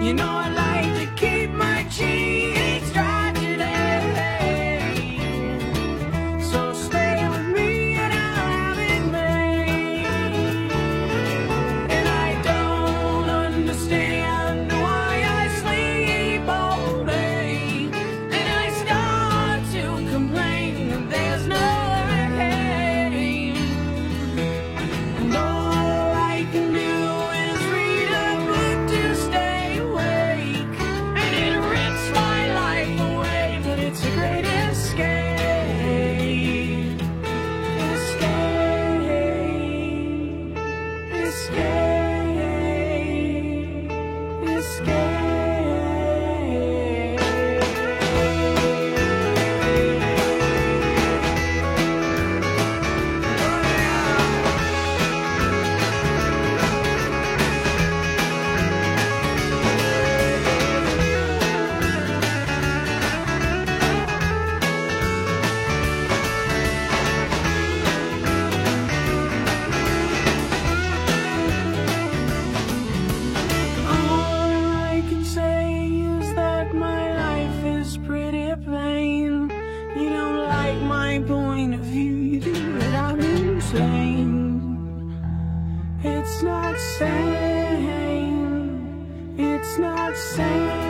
You know I like to keep my cheeks dry today. So stay with me and I'll have it made. And I don't understand why I sleep all day. And I start to complain that there's no rain. And all I can do is read a book to stay awake. And it rips my life away, but it's a great escape. Escape. Escape. Escape. All I can say is that my life is pretty plain. You don't like my point of view, you do it, I'm insane. It's not sane, it's not sane.